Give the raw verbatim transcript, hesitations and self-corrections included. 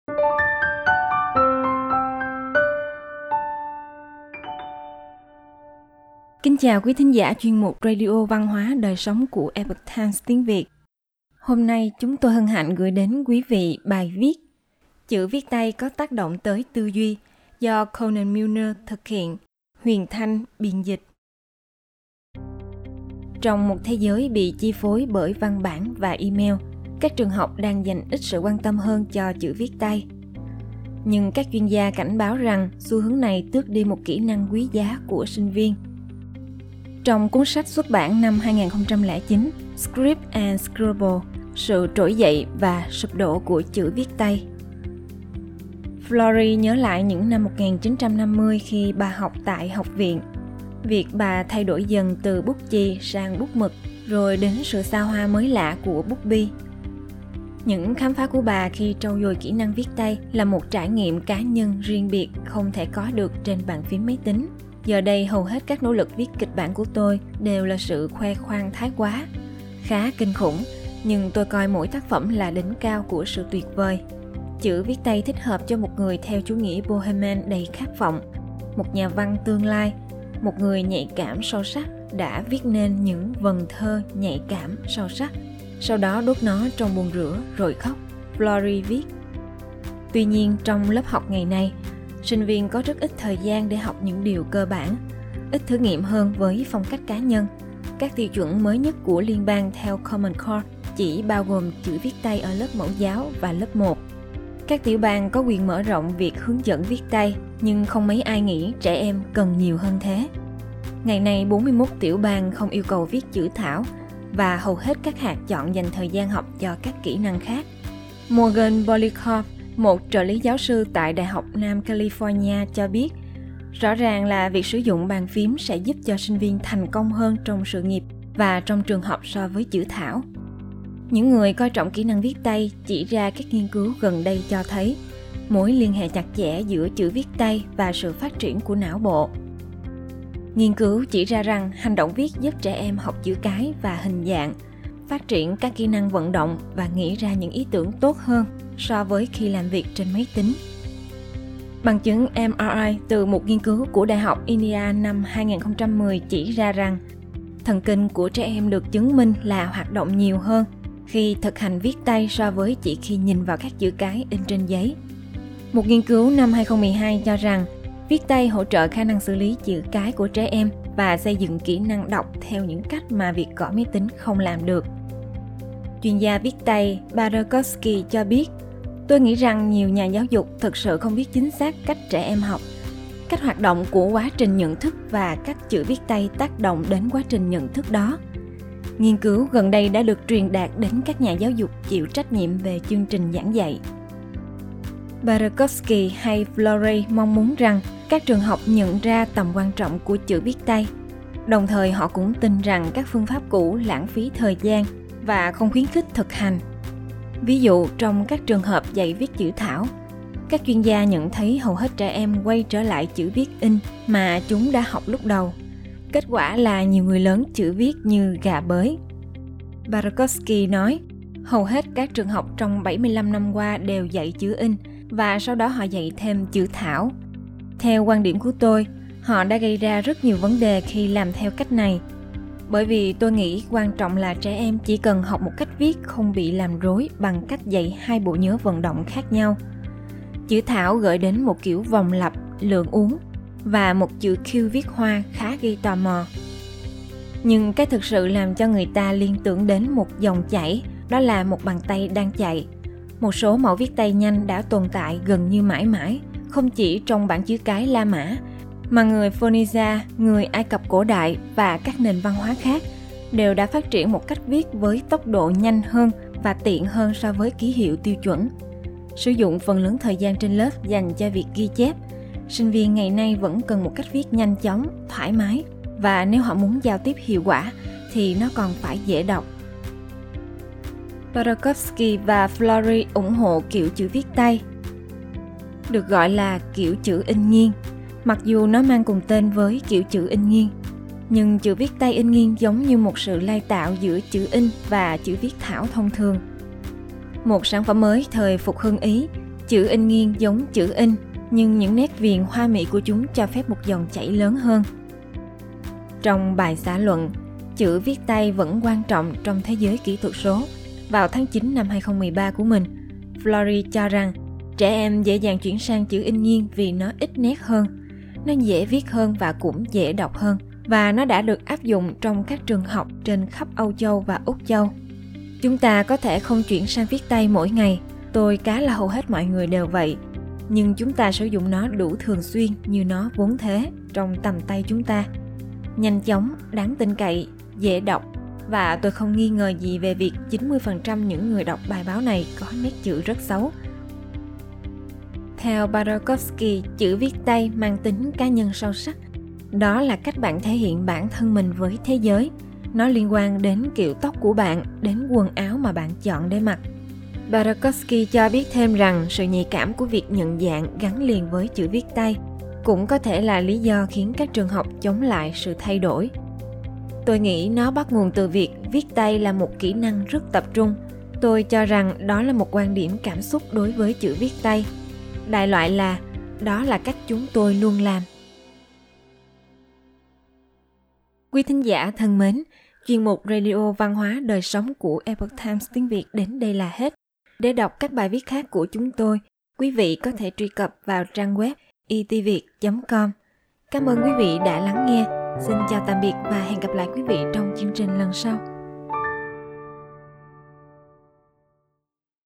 Kính chào quý thính giả chuyên mục Radio Văn hóa Đời sống của Epoch Times tiếng Việt. Hôm nay chúng tôi hân hạnh gửi đến quý vị bài viết Chữ viết tay có tác động tới tư duy do Conan Milner thực hiện, Huyền Thanh biên dịch. Trong một thế giới bị chi phối bởi văn bản và email, các trường học đang dành ít sự quan tâm hơn cho chữ viết tay. Nhưng các chuyên gia cảnh báo rằng xu hướng này tước đi một kỹ năng quý giá của sinh viên. Trong cuốn sách xuất bản năm hai không không chín, Script and Scribble, sự trỗi dậy và sụp đổ của chữ viết tay, Florey nhớ lại những năm một nghìn chín trăm năm mươi khi bà học tại học viện. Việc bà thay đổi dần từ bút chì sang bút mực, rồi đến sự xa hoa mới lạ của bút bi. Những khám phá của bà khi trau dồi kỹ năng viết tay là một trải nghiệm cá nhân riêng biệt không thể có được trên bàn phím máy tính. Giờ đây hầu hết các nỗ lực viết kịch bản của tôi đều là sự khoe khoang thái quá. Khá kinh khủng, nhưng tôi coi mỗi tác phẩm là đỉnh cao của sự tuyệt vời. Chữ viết tay thích hợp cho một người theo chủ nghĩa Bohemian đầy khát vọng, một nhà văn tương lai, một người nhạy cảm sâu sắc đã viết nên những vần thơ nhạy cảm sâu sắc, sau đó đốt nó trong bồn rửa rồi khóc, Florey viết. Tuy nhiên trong lớp học ngày nay, sinh viên có rất ít thời gian để học những điều cơ bản, ít thử nghiệm hơn với phong cách cá nhân. Các tiêu chuẩn mới nhất của liên bang theo Common Core chỉ bao gồm chữ viết tay ở lớp mẫu giáo và lớp một. Các tiểu bang có quyền mở rộng việc hướng dẫn viết tay, nhưng không mấy ai nghĩ trẻ em cần nhiều hơn thế. Ngày nay bốn mươi mốt tiểu bang không yêu cầu viết chữ thảo, và hầu hết các hạt chọn dành thời gian học cho các kỹ năng khác. Morgan Bolikoff, một trợ lý giáo sư tại Đại học Nam California cho biết, rõ ràng là việc sử dụng bàn phím sẽ giúp cho sinh viên thành công hơn trong sự nghiệp và trong trường học so với chữ thảo. Những người coi trọng kỹ năng viết tay chỉ ra các nghiên cứu gần đây cho thấy mối liên hệ chặt chẽ giữa chữ viết tay và sự phát triển của não bộ. Nghiên cứu chỉ ra rằng hành động viết giúp trẻ em học chữ cái và hình dạng, phát triển các kỹ năng vận động và nghĩ ra những ý tưởng tốt hơn so với khi làm việc trên máy tính. Bằng chứng em rờ i từ một nghiên cứu của Đại học Indiana năm hai không một không chỉ ra rằng thần kinh của trẻ em được chứng minh là hoạt động nhiều hơn khi thực hành viết tay so với chỉ khi nhìn vào các chữ cái in trên giấy. Một nghiên cứu năm hai không một hai cho rằng viết tay hỗ trợ khả năng xử lý chữ cái của trẻ em và xây dựng kỹ năng đọc theo những cách mà việc gõ máy tính không làm được. Chuyên gia viết tay Barakowski cho biết, tôi nghĩ rằng nhiều nhà giáo dục thực sự không biết chính xác cách trẻ em học, cách hoạt động của quá trình nhận thức và cách chữ viết tay tác động đến quá trình nhận thức đó. Nghiên cứu gần đây đã được truyền đạt đến các nhà giáo dục chịu trách nhiệm về chương trình giảng dạy. Barakowski hay Florey mong muốn rằng các trường học nhận ra tầm quan trọng của chữ viết tay. Đồng thời họ cũng tin rằng các phương pháp cũ lãng phí thời gian và không khuyến khích thực hành. Ví dụ trong các trường hợp dạy viết chữ thảo, các chuyên gia nhận thấy hầu hết trẻ em quay trở lại chữ viết in mà chúng đã học lúc đầu. Kết quả là nhiều người lớn chữ viết như gà bới. Barakowski nói, hầu hết các trường học trong bảy mươi lăm năm qua đều dạy chữ in và sau đó họ dạy thêm chữ thảo. Theo quan điểm của tôi, họ đã gây ra rất nhiều vấn đề khi làm theo cách này. Bởi vì tôi nghĩ quan trọng là trẻ em chỉ cần học một cách viết không bị làm rối bằng cách dạy hai bộ nhớ vận động khác nhau. Chữ thảo gợi đến một kiểu vòng lặp, lượng uống và một chữ Q viết hoa khá gây tò mò. Nhưng cái thực sự làm cho người ta liên tưởng đến một dòng chảy, đó là một bàn tay đang chạy. Một số mẫu viết tay nhanh đã tồn tại gần như mãi mãi, không chỉ trong bảng chữ cái La Mã, mà người Phoenicia, người Ai Cập cổ đại và các nền văn hóa khác đều đã phát triển một cách viết với tốc độ nhanh hơn và tiện hơn so với ký hiệu tiêu chuẩn. Sử dụng phần lớn thời gian trên lớp dành cho việc ghi chép, sinh viên ngày nay vẫn cần một cách viết nhanh chóng, thoải mái, và nếu họ muốn giao tiếp hiệu quả thì nó còn phải dễ đọc. Barakowski và Florey ủng hộ kiểu chữ viết tay, được gọi là kiểu chữ in nghiêng, mặc dù nó mang cùng tên với kiểu chữ in nghiêng. Nhưng chữ viết tay in nghiêng giống như một sự lai tạo giữa chữ in và chữ viết thảo thông thường. Một sản phẩm mới thời phục hưng Ý Chữ in nghiêng giống chữ in, nhưng những nét viền hoa mỹ của chúng cho phép một dòng chảy lớn hơn. Trong bài xã luận, chữ viết tay vẫn quan trọng trong thế giới kỹ thuật số. Vào tháng chín năm hai không một ba của mình, Flory cho rằng trẻ em dễ dàng chuyển sang chữ in nghiêng vì nó ít nét hơn, nó dễ viết hơn và cũng dễ đọc hơn, và nó đã được áp dụng trong các trường học trên khắp Âu Châu và Úc Châu. Chúng ta có thể không chuyển sang viết tay mỗi ngày, tôi cá là hầu hết mọi người đều vậy, nhưng chúng ta sử dụng nó đủ thường xuyên như nó vốn thế trong tầm tay chúng ta. Nhanh chóng, đáng tin cậy, dễ đọc, và tôi không nghi ngờ gì về việc chín mươi phần trăm những người đọc bài báo này có nét chữ rất xấu. Theo Badarkovsky, chữ viết tay mang tính cá nhân sâu sắc. Đó là cách bạn thể hiện bản thân mình với thế giới. Nó liên quan đến kiểu tóc của bạn, đến quần áo mà bạn chọn để mặc. Badarkovsky cho biết thêm rằng sự nhạy cảm của việc nhận dạng gắn liền với chữ viết tay cũng có thể là lý do khiến các trường học chống lại sự thay đổi. Tôi nghĩ nó bắt nguồn từ việc viết tay là một kỹ năng rất tập trung. Tôi cho rằng đó là một quan điểm cảm xúc đối với chữ viết tay. Đại loại là, đó là cách chúng tôi luôn làm. Quý thính giả thân mến, chuyên mục Radio Văn hóa Đời Sống của Epoch Times tiếng Việt đến đây là hết. Để đọc các bài viết khác của chúng tôi, quý vị có thể truy cập vào trang web i t viet chấm com. Cảm ơn quý vị đã lắng nghe. Xin chào tạm biệt và hẹn gặp lại quý vị trong chương trình lần sau.